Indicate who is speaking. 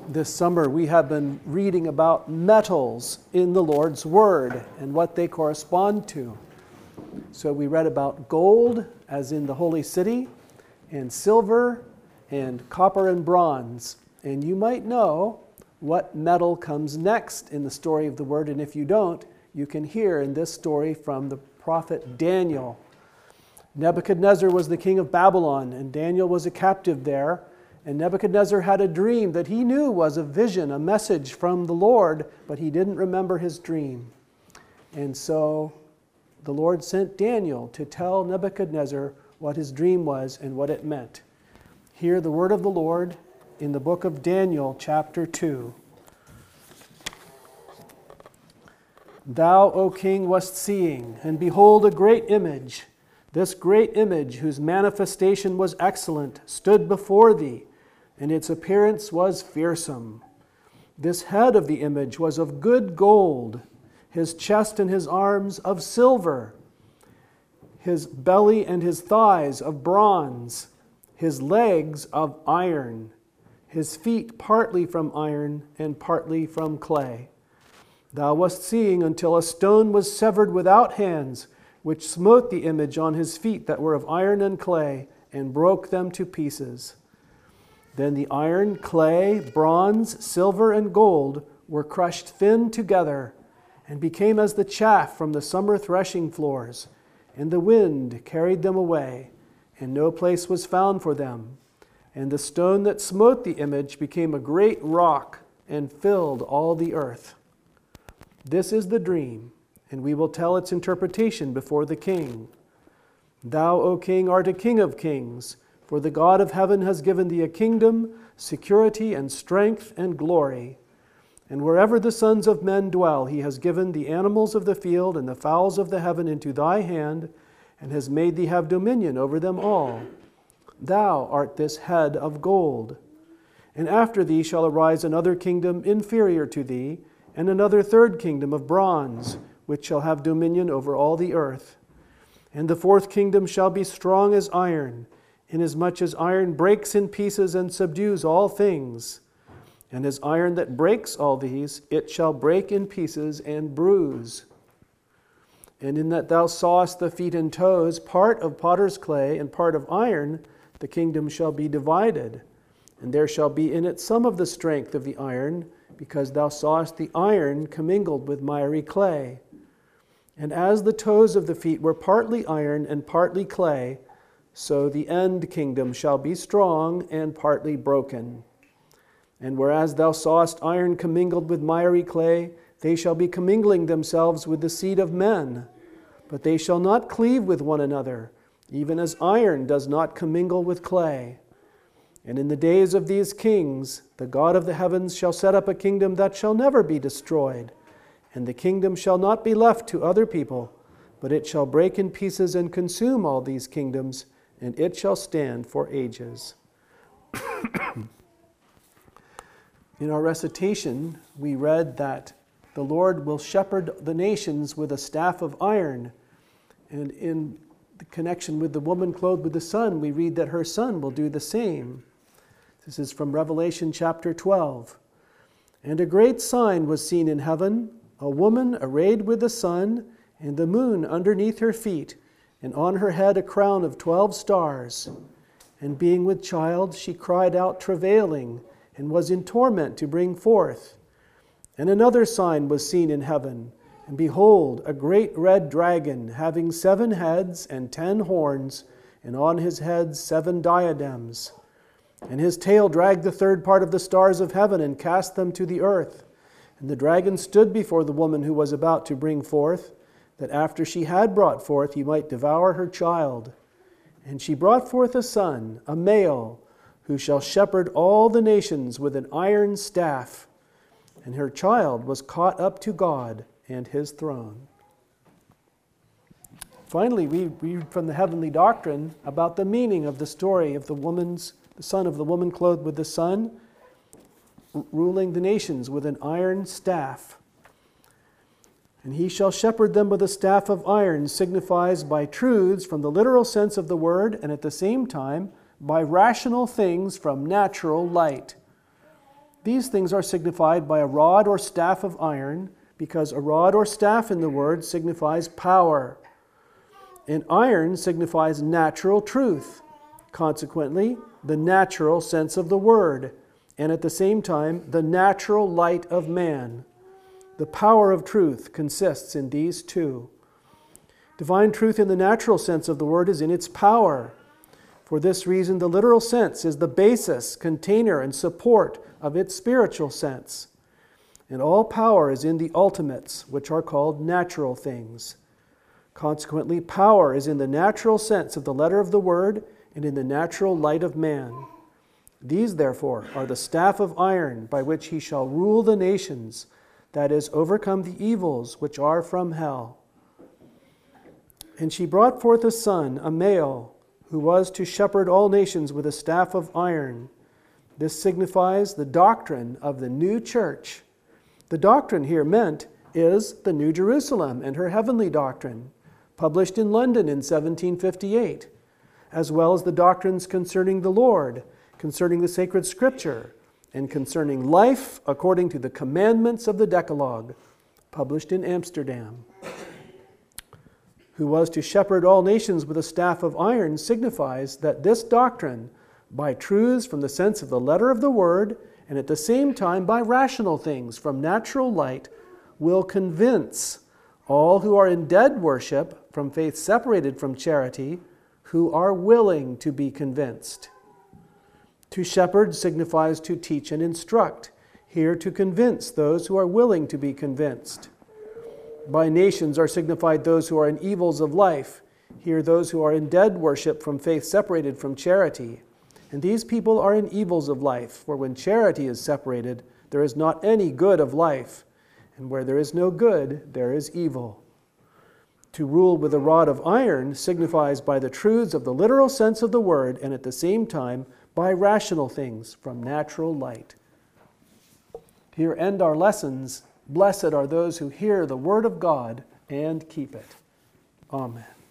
Speaker 1: This summer we have been reading about metals in the Lord's Word and what they correspond to. So we read about gold, as in the Holy City, and silver, and copper and bronze. And you might know what metal comes next in the story of the Word, and if you don't, you can hear in this story from the prophet Daniel. Nebuchadnezzar was the king of Babylon, and Daniel was a captive there. And Nebuchadnezzar had a dream that he knew was a vision, a message from the Lord, but he didn't remember his dream. And so the Lord sent Daniel to tell Nebuchadnezzar what his dream was and what it meant. Hear the word of the Lord in the book of Daniel, chapter 2. Thou, O king, wast seeing, and behold, a great image. This great image, whose manifestation was excellent, stood before thee, and its appearance was fearsome. This head of the image was of good gold, his chest and his arms of silver, his belly and his thighs of bronze, his legs of iron, his feet partly from iron and partly from clay. Thou wast seeing until a stone was severed without hands, which smote the image on his feet that were of iron and clay, and broke them to pieces. Then the iron, clay, bronze, silver, and gold were crushed thin together, and became as the chaff from the summer threshing floors, and the wind carried them away, and no place was found for them. And the stone that smote the image became a great rock, and filled all the earth. This is the dream, and we will tell its interpretation before the king. Thou, O king, art a king of kings, for the God of heaven has given thee a kingdom, security, and strength, and glory. And wherever the sons of men dwell, he has given the animals of the field and the fowls of the heaven into thy hand, and has made thee have dominion over them all. Thou art this head of gold. And after thee shall arise another kingdom inferior to thee, and another third kingdom of bronze, which shall have dominion over all the earth. And the fourth kingdom shall be strong as iron, inasmuch as iron breaks in pieces and subdues all things. And as iron that breaks all these, it shall break in pieces and bruise. And in that thou sawest the feet and toes, part of potter's clay and part of iron, the kingdom shall be divided. And there shall be in it some of the strength of the iron, because thou sawest the iron commingled with miry clay. And as the toes of the feet were partly iron and partly clay, so the end kingdom shall be strong and partly broken. And whereas thou sawest iron commingled with miry clay, they shall be commingling themselves with the seed of men. But they shall not cleave with one another, even as iron does not commingle with clay. And in the days of these kings, the God of the heavens shall set up a kingdom that shall never be destroyed. And the kingdom shall not be left to other people, but it shall break in pieces and consume all these kingdoms, and it shall stand for ages. In our recitation, we read that the Lord will shepherd the nations with a staff of iron. And in the connection with the woman clothed with the sun, we read that her son will do the same. This is from Revelation chapter 12. And a great sign was seen in heaven, a woman arrayed with the sun, and the moon underneath her feet, and on her head a crown of 12 stars. And being with child, she cried out travailing, and was in torment to bring forth. And another sign was seen in heaven, and behold, a great red dragon, having 7 heads and 10 horns, and on his heads 7 diadems. And his tail dragged the third part of the stars of heaven, and cast them to the earth. And the dragon stood before the woman who was about to bring forth, that after she had brought forth, he might devour her child. And she brought forth a son, a male, who shall shepherd all the nations with an iron staff. And her child was caught up to God and his throne. Finally, we read from the heavenly doctrine about the meaning of the story of the son of the woman clothed with the sun, ruling the nations with an iron staff. And he shall shepherd them with a staff of iron, signifies by truths from the literal sense of the word, and at the same time by rational things from natural light. These things are signified by a rod or staff of iron, because a rod or staff in the word signifies power, and iron signifies natural truth, consequently, the natural sense of the word, and at the same time, the natural light of man. The power of truth consists in these two. Divine truth in the natural sense of the word is in its power. For this reason, the literal sense is the basis, container, and support of its spiritual sense. And all power is in the ultimates, which are called natural things. Consequently, power is in the natural sense of the letter of the word and in the natural light of man. These, therefore, are the staff of iron by which he shall rule the nations, that is, overcome the evils which are from hell. And she brought forth a son, a male, who was to shepherd all nations with a staff of iron. This signifies the doctrine of the new church. The doctrine here meant is the New Jerusalem and her heavenly doctrine, published in London in 1758, as well as the doctrines concerning the Lord, concerning the sacred scripture, and concerning life according to the commandments of the Decalogue, published in Amsterdam. Who was to shepherd all nations with a staff of iron signifies that this doctrine, by truths from the sense of the letter of the word, and at the same time by rational things from natural light, will convince all who are in dead worship, from faith separated from charity, who are willing to be convinced. To shepherd signifies to teach and instruct, here to convince those who are willing to be convinced. By nations are signified those who are in evils of life, here those who are in dead worship from faith separated from charity. And these people are in evils of life, for when charity is separated, there is not any good of life, and where there is no good, there is evil. To rule with a rod of iron signifies by the truths of the literal sense of the word, and at the same time by rational things from natural light. Here end our lessons. Blessed are those who hear the word of God and keep it. Amen.